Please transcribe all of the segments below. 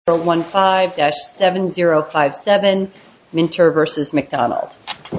015-7057 Minter v. McDonald.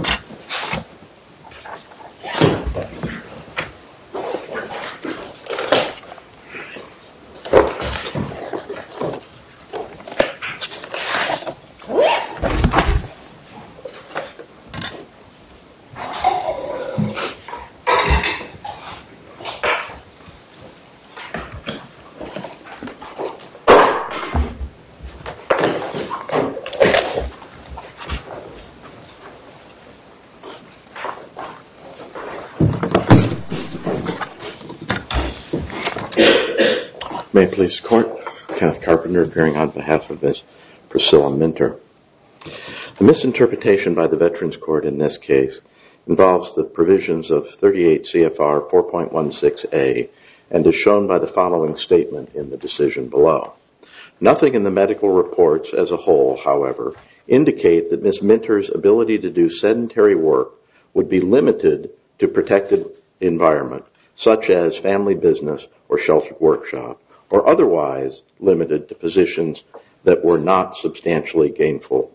May it please the Court, Kenneth Carpenter appearing on behalf of Ms. Priscilla Minter. The misinterpretation by the Veterans Court in this case involves the provisions of 38 CFR 4.16a and is shown by the following statement in the decision below. Nothing in the medical reports as a whole, however, indicate that Ms. Minter's ability to do sedentary work would be limited to protected environment, such as family business or sheltered workshop, or otherwise limited to positions that were not substantially gainful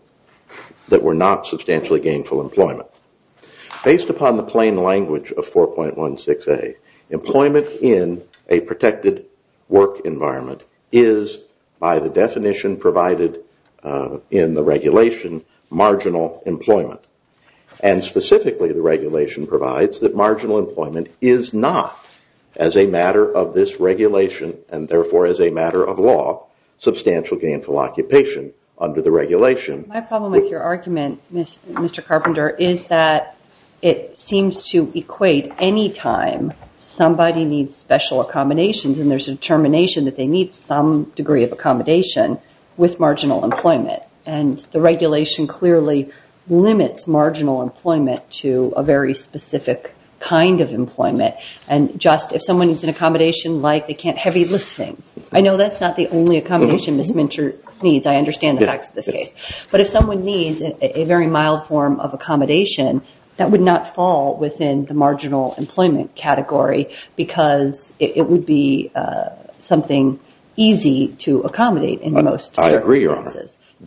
employment. Based upon the plain language of 4.16a, employment in a protected work environment is, by the definition provided in the regulation, marginal employment. And specifically, the regulation provides that marginal employment is not, as a matter of this regulation, and therefore as a matter of law, substantial gainful occupation under the regulation. My problem with your argument, Mr. Carpenter, is that it seems to equate any time somebody needs special accommodations and there's a determination that they need some degree of accommodation with marginal employment. And the regulation clearly limits marginal employment to a very specific kind of employment. And just if someone needs an accommodation like they can't heavy lift things, I know that's not the only accommodation Ms. Minter needs. I understand the facts of this case. But if someone needs a very mild form of accommodation, that would not fall within the marginal employment category because it would be something easy to accommodate in most circumstances. I agree, Your Honor.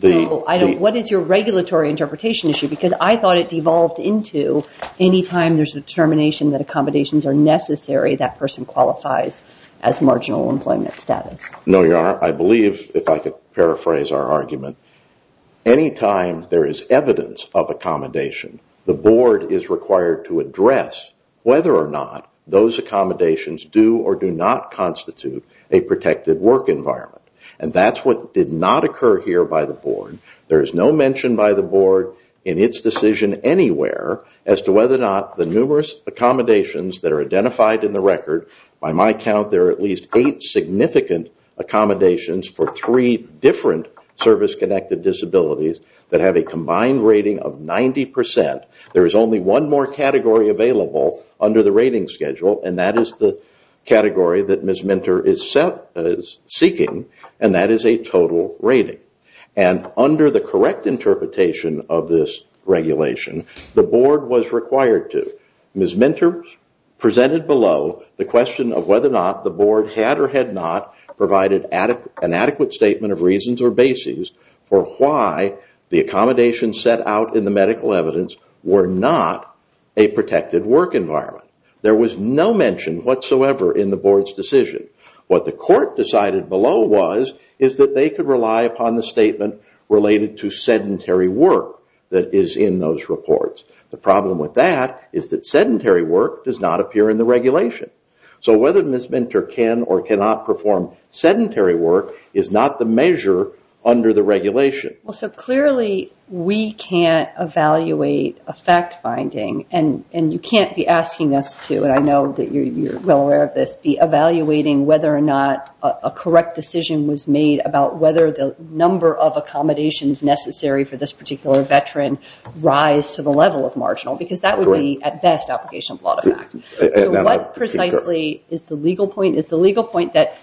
What is your regulatory interpretation issue? Because I thought it devolved into any time there's a determination that accommodations are necessary, that person qualifies as marginal employment status. No, Your Honor. I believe, if I could paraphrase our argument, any time there is evidence of accommodation, the board is required to address whether or not those accommodations do or do not constitute a protected work environment. And that's what did not occur here by the board. There is no mention by the board in its decision anywhere as to whether or not the numerous accommodations that are identified in the record, by my count there are at least 8 significant accommodations for 3 different service-connected disabilities that have a combined rating of 90%. There is only one more category available under the rating schedule, and that is the category that Ms. Minter is seeking, and that is a total rating. And under the correct interpretation of this regulation, the board was required to. Ms. Minter presented below the question of whether or not the board had or had not provided an adequate statement of reasons or bases for why the accommodations set out in the medical evidence were not a protected work environment. There was no mention whatsoever in the board's decision. What the court decided below is that they could rely upon the statement related to sedentary work that is in those reports. The problem with that is that sedentary work does not appear in the regulation. So whether Ms. Minter can or cannot perform sedentary work is not the measure under the regulation. Well, so clearly we can't evaluate a fact finding, and you can't be asking us to, and I know that you're well aware of this, be evaluating whether or not a correct decision was made about whether the number of accommodations necessary for this particular veteran rise to the level of marginal, because that would be, at best, application of law to fact. So what precisely is the legal point? Is the legal point that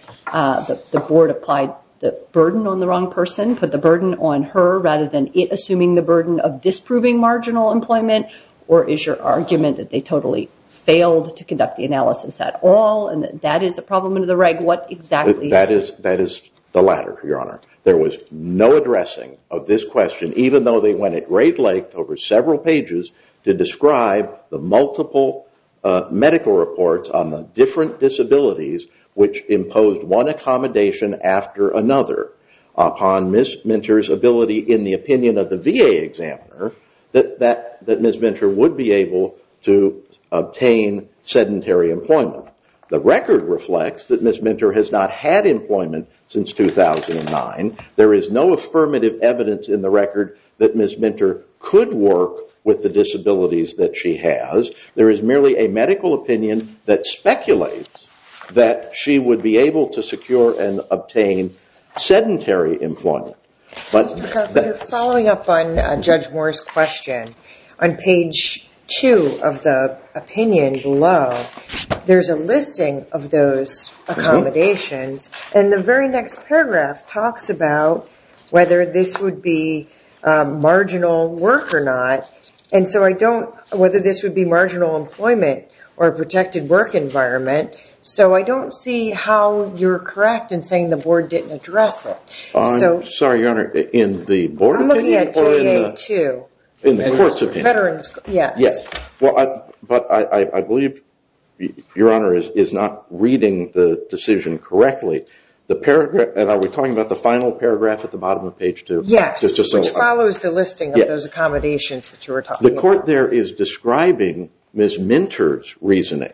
the board applied the burden on the wrong person, put the burden on her rather than it assuming the burden of disproving marginal employment, or is your argument that they totally failed to conduct the analysis at all and that is a problem under the reg? What exactly? That is The latter, Your Honor. There was no addressing of this question, even though they went at great length over several pages to describe the multiple medical reports on the different disabilities which imposed one accommodation after another upon Ms. Minter's ability, in the opinion of the VA examiner, that Ms. Minter would be able to obtain sedentary employment. The record reflects that Ms. Minter has not had employment since 2009. There is no affirmative evidence in the record that Ms. Minter could work with the disabilities that she has. There is merely a medical opinion that speculates that she would be able to secure and obtain sedentary employment. Mr. Carpenter, following up on Judge Moore's question, on page 2 of the opinion below, there's a listing of those accommodations, and the very next paragraph talks about whether this would be marginal work or not. And so whether this would be marginal employment or a protected work environment. So I don't see how you're correct in saying the board didn't address it. I'm sorry, Your Honor, in the board opinion? I'm looking at JA2. In the court's opinion? Veterans, yes. Yes. Well, I believe Your Honor is not reading the decision correctly. The paragraph, and are we talking about the final paragraph at the bottom of page 2? Yes, which follows the listing of those accommodations that you were talking about. The court there is describing Ms. Minter's reasoning.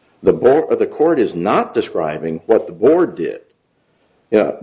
The court is not describing what the board did. But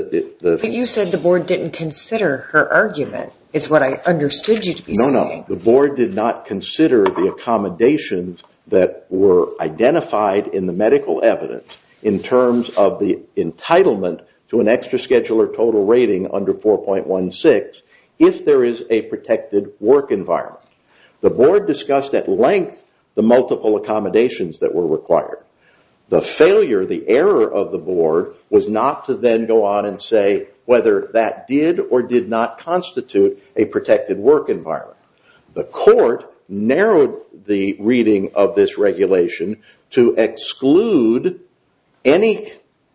you said the board didn't consider her argument, is what I understood you to be saying. No. The board did not consider the accommodations that were identified in the medical evidence in terms of the entitlement to an extraschedular total rating under 4.16 if there is a protected work environment. The board discussed at length the multiple accommodations that were required. The failure, the error of the board was not to then go on and say whether that did or did not constitute a protected work environment. The court narrowed the reading of this regulation to exclude any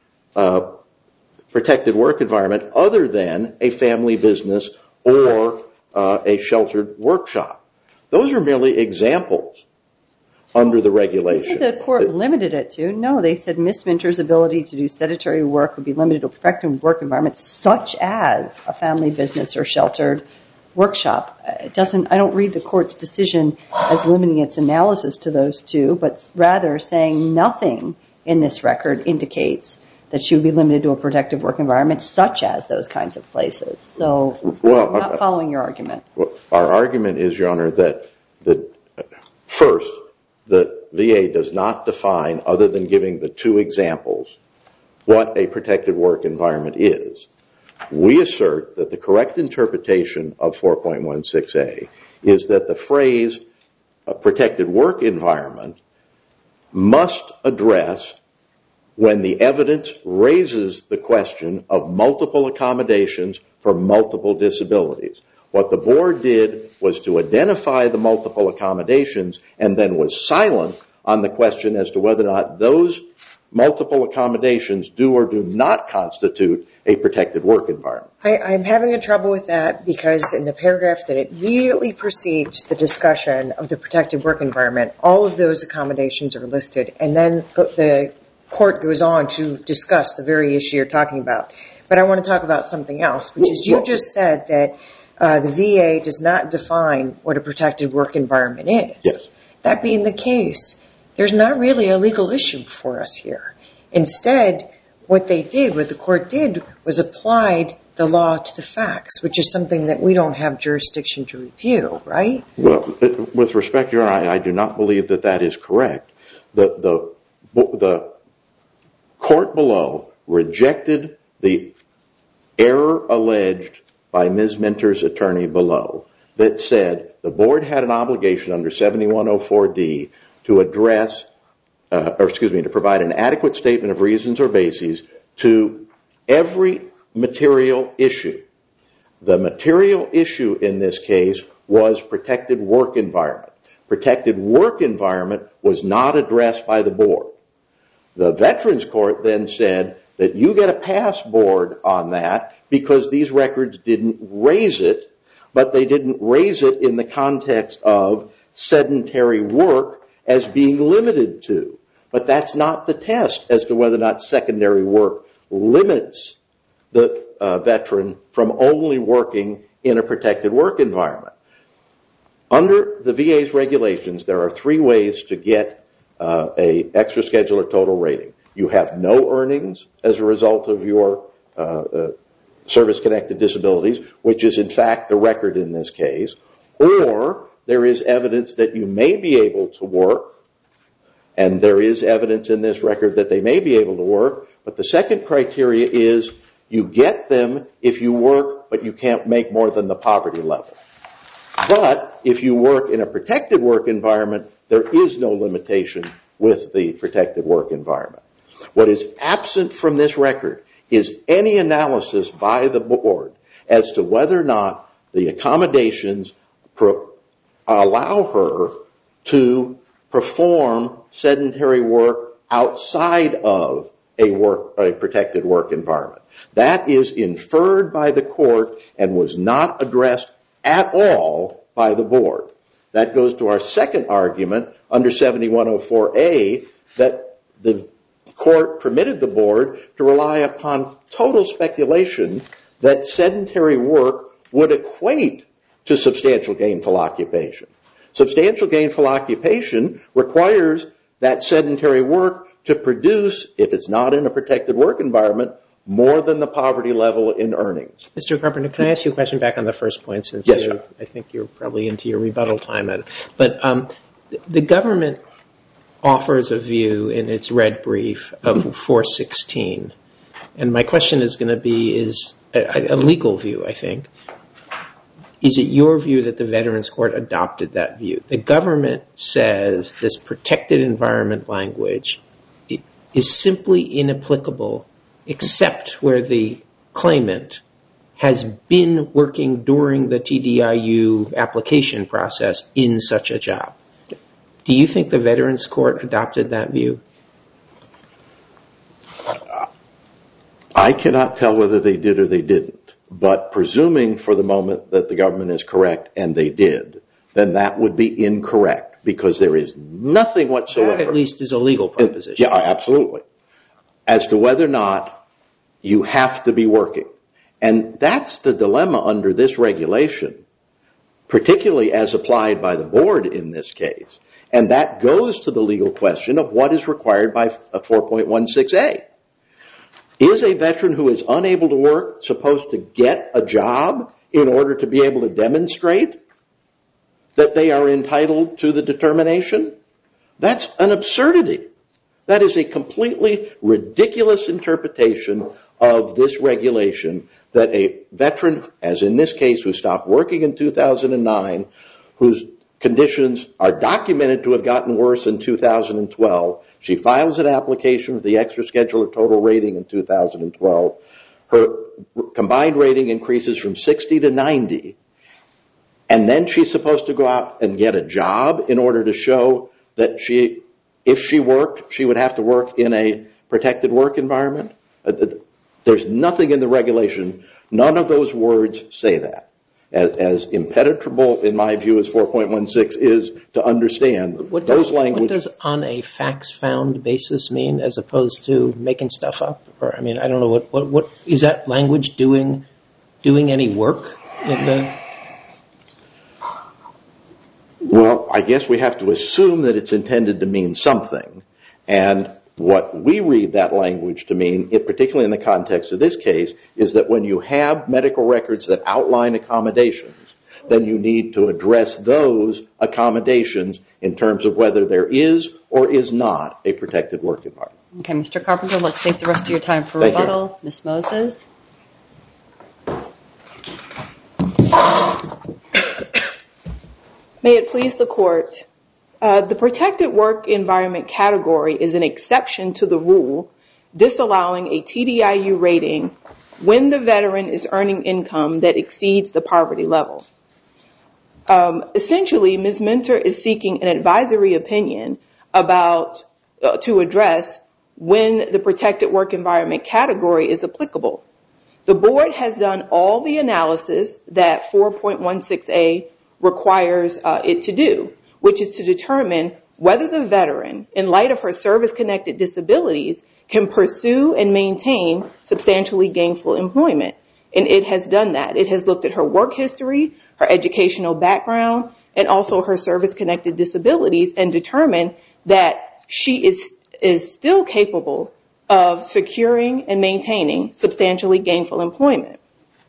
protected work environment other than a family business or a sheltered workshop. Those are merely examples under the regulation. The court limited it to, no, they said Ms. Minter's ability to do sedentary work would be limited to a protected work environment such as a family business or sheltered workshop. I don't read the court's decision as limiting its analysis to those two, but rather saying nothing in this record indicates that she would be limited to a protective work environment such as those kinds of places. So I'm not following your argument. Our argument is, Your Honor, that first, the VA does not define, other than giving the two examples, what a protected work environment is. We assert that the correct interpretation of 4.16a is that the phrase a protected work environment must address when the evidence raises the question of multiple accommodations for multiple disabilities. What the board did was to identify the multiple accommodations and then was silent on the question as to whether or not those multiple accommodations do or do not constitute a protected work environment. I'm having a trouble with that because in the paragraph that immediately precedes the discussion of the protected work environment, all of those accommodations are listed, and then the court goes on to discuss the very issue you're talking about. But I want to talk about something else, which is you just said that the VA does not define what a protected work environment is. Yes. That being the case, there's not really a legal issue for us here. Instead, what the court did was applied the law to the facts, which is something that we don't have jurisdiction to review, right? Well, with respect, Your Honor, I do not believe that that is correct. The court below rejected the error alleged by Ms. Minter's attorney below that said the board had an obligation under 7104D to to provide an adequate statement of reasons or bases to every material issue. The material issue in this case was protected work environment. Protected work environment was not addressed by the board. The Veterans Court then said that you get a pass board on that because these records didn't raise it, but they didn't raise it in the context of sedentary work as being limited to. But that's not the test as to whether or not secondary work limits the veteran from only working in a protected work environment. Under the VA's regulations, there are 3 ways to get a extra schedule or total rating. You have no earnings as a result of your service-connected disabilities, which is in fact the record in this case, or there is evidence that you may be able to work, and there is evidence in this record that they may be able to work, but the second criteria is you get them if you work, but you can't make more than the poverty level. But if you work in a protected work environment, there is no limitation with the protected work environment. What is absent from this record is any analysis by the board as to whether or not the accommodations allow her to perform sedentary work outside of a protected work environment. That is inferred by the court and was not addressed at all by the board. That goes to our second argument under 7104A, that the court permitted the board to rely upon total speculation that sedentary work would equate to substantial gainful occupation. Substantial gainful occupation requires that sedentary work to produce, if it's not in a protected work environment, more than the poverty level in earnings. Mr. Carpenter, can I ask you a question back on the first point? Since yes, sir. I think you're probably into your rebuttal time. But the government offers a view in its red brief of 416. And my question is going to be, is a legal view, I think. Is it your view that the Veterans Court adopted that view? The government says this protected environment language is simply inapplicable except where the claimant has been working during the TDIU application process in such a job. Do you think the Veterans Court adopted that view? I cannot tell whether they did or they didn't. But presuming for the moment that the government is correct, and they did, then that would be incorrect because there is nothing whatsoever. That at least is a legal proposition. Yeah, absolutely. As to whether or not you have to be working. And that's the dilemma under this regulation, particularly as applied by the board in this case. And that goes to the legal question of what is required by 4.16a. Is a veteran who is unable to work supposed to get a job in order to be able to demonstrate that they are entitled to the determination? That's an absurdity. That is a completely ridiculous interpretation of this regulation that a veteran, as in this case, who stopped working in 2009, whose conditions are documented to have gotten worse in 2012, she files an application for the extra schedule of total rating in 2012. Her combined rating increases from 60 to 90. And then she's supposed to go out and get a job in order to show that if she worked, she would have to work in a protected work environment. There's nothing in the regulation. None of those words say that. As impenetrable, in my view, as 4.16 is to understand those languages. What does on a facts found basis mean as opposed to making stuff up? Or I mean, I don't know what is that language doing any work in the? Well, I guess we have to assume that it's intended to mean something. And what we read that language to mean, particularly in the context of this case, is that when you have medical records that outline accommodations, then you need to address those accommodations in terms of whether there is or is not a protected work environment. Okay, Mr. Carpenter, let's save the rest of your time for rebuttal. Ms. Moses. May it please the court. The protected work environment category is an exception to the rule disallowing a TDIU rating when the veteran is earning income that exceeds the poverty level. Essentially, Ms. Minter is seeking an advisory opinion to address when the protected work environment category is applicable. The board has done all the analysis that 4.16a requires it to do, which is to determine whether the veteran, in light of her service-connected disabilities, can pursue and maintain substantially gainful employment. And it has done that. It has looked at her work history, her educational background, and also her service-connected disabilities and determined that she is still capable of securing and maintaining substantially gainful employment.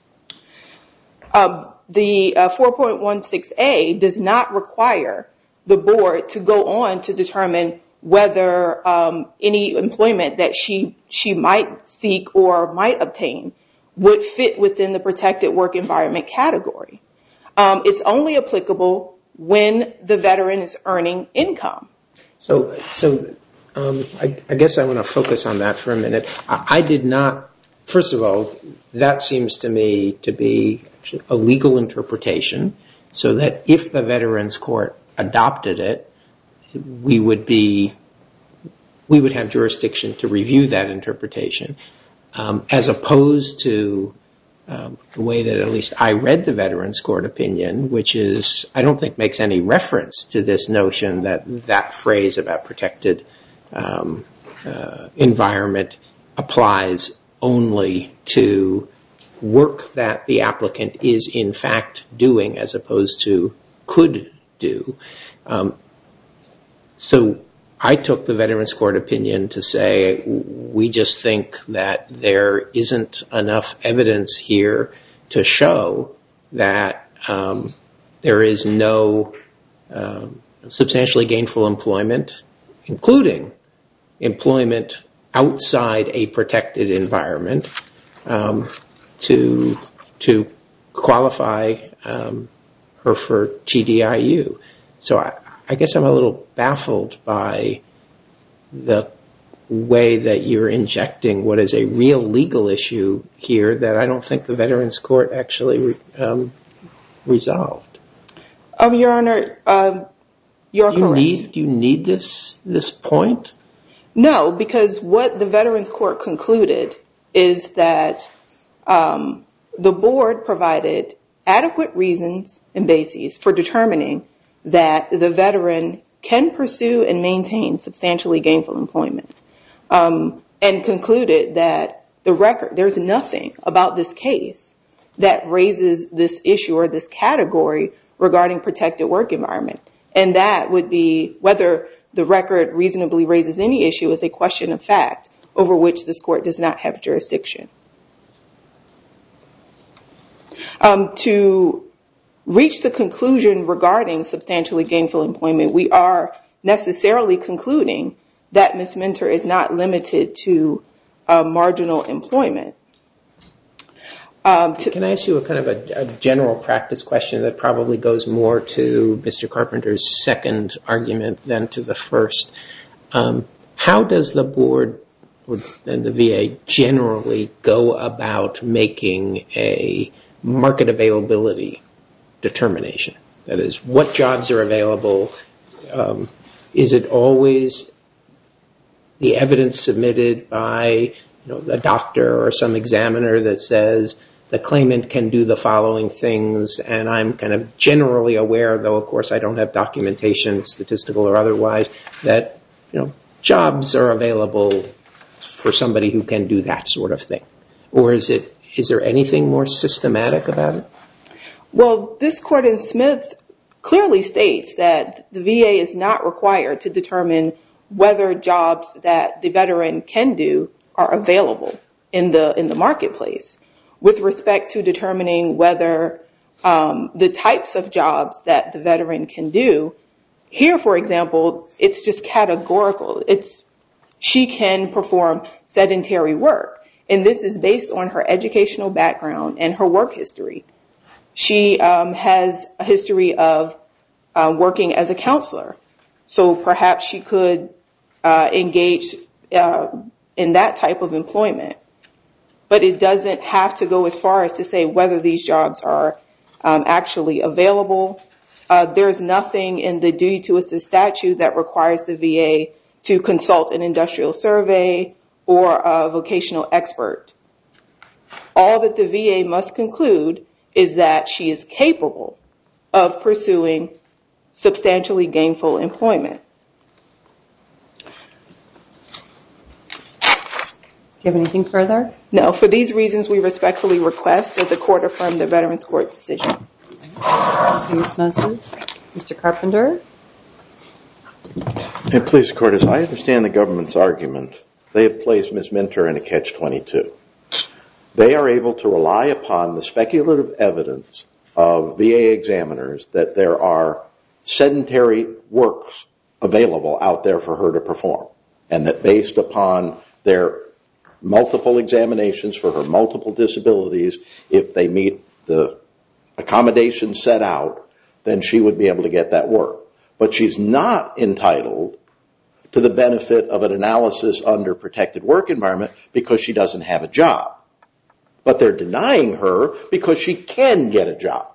The 4.16a does not require the board to go on to determine whether any employment that she might seek or might obtain would fit within the protected work environment category. It's only applicable when the veteran is earning income. So I guess I want to focus on that for a minute. I did not, first of all, that seems to me to be a legal interpretation, so that if the Veterans Court adopted it, we would have jurisdiction to review that interpretation, as opposed to the way that at least I read the Veterans Court opinion, which is, I don't think makes any reference to this notion that phrase about protected environment applies only to work that the applicant is in fact doing as opposed to could do. So I took the Veterans Court opinion to say we just think that there isn't enough evidence here to show that there is no substantially gainful employment, including employment outside a protected environment, to qualify her for TDIU. So I guess I'm a little baffled by the way that you're injecting what is a real legal issue here that I don't think the Veterans Court actually resolved. Your Honor, you're correct. Do you need this point? No, because what the Veterans Court concluded is that the board provided adequate reasons and bases for determining that the veteran can pursue and maintain substantially gainful employment, and concluded that there's nothing about this case that raises this issue or this category regarding protected work environment. And that would be whether the record reasonably raises any issue is a question of fact over which this court does not have jurisdiction. To reach the conclusion regarding substantially gainful employment, we are necessarily concluding that Ms. Minter is not limited to marginal employment. Can I ask you a kind of a general practice question that probably goes more to Mr. Carpenter's second argument than to the first? How does the board and the VA generally go about making a market availability determination? That is, what jobs are available? Is it always the evidence submitted by a doctor or some examiner that says the claimant can do the following things, and I'm kind of generally aware, though of course I don't have documentation, statistical or otherwise, that jobs are available for somebody who can do that sort of thing? Or is there anything more systematic about it? Well, this court in Smith clearly states that the VA is not required to determine whether jobs that the veteran can do are available in the marketplace. With respect to determining whether the types of jobs that the veteran can do, here, for example, it's just categorical. She can perform sedentary work, and this is based on her educational background and her work history. She has a history of working as a counselor, so perhaps she could engage in that type of employment. But it doesn't have to go as far as to say whether these jobs are actually available. There's nothing in the duty to assist statute that requires the VA to consult an industrial survey or a vocational expert. All that the VA must conclude is that she is capable of pursuing substantially gainful employment. Do you have anything further? No. For these reasons, we respectfully request that the court affirm the Veterans Court decision. Thank you, Ms. Moses. Mr. Carpenter? And please, Court, as I understand the government's argument, they have placed Ms. Minter in a catch-22. They are able to rely upon the speculative evidence of VA examiners that there are sedentary works available out there for her to perform, and that based upon their multiple examinations for her multiple disabilities, if they meet the accommodations set out, then she would be able to get that work. But she's not entitled to the benefit of an analysis under protected work environment because she doesn't have a job. But they're denying her because she can get a job.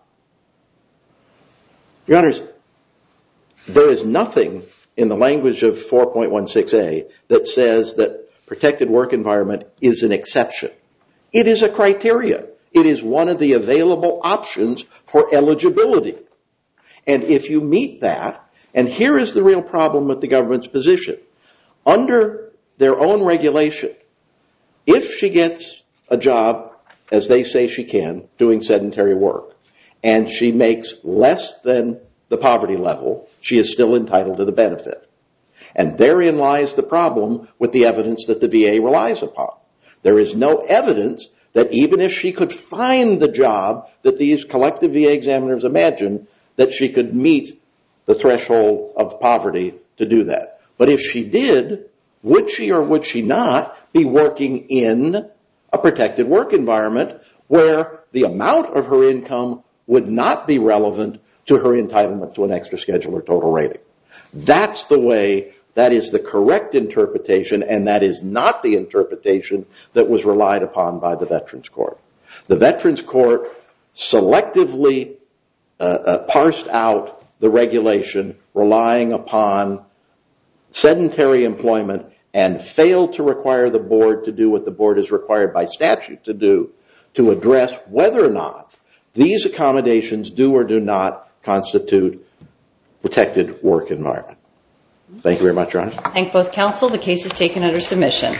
Your Honors, there is nothing in the language of 4.16a that says that protected work environment is an exception. It is a criteria. It is one of the available options for eligibility. And if you meet that, and here is the real problem with the government's position, under their own regulation, if she gets a job, as they say she can, doing sedentary work, and she makes less than the poverty level, she is still entitled to the benefit. And therein lies the problem with the evidence that the VA relies upon. There is no evidence that even if she could find the job that these collective VA examiners imagine, that she could meet the threshold of poverty to do that. But if she did, would she or would she not be working in a protected work environment where the amount of her income would not be relevant to her entitlement to an extra schedule or total rating? That's the way, that is the correct interpretation, and that is not the interpretation that was relied upon by the Veterans Court. The Veterans Court selectively parsed out the regulation relying upon sedentary employment and failed to require the board to do what the board is required by statute to do, to address whether or not these accommodations do or do not constitute protected work environment. Thank you very much, Your Honor. Thank both counsel. The case is taken under submission.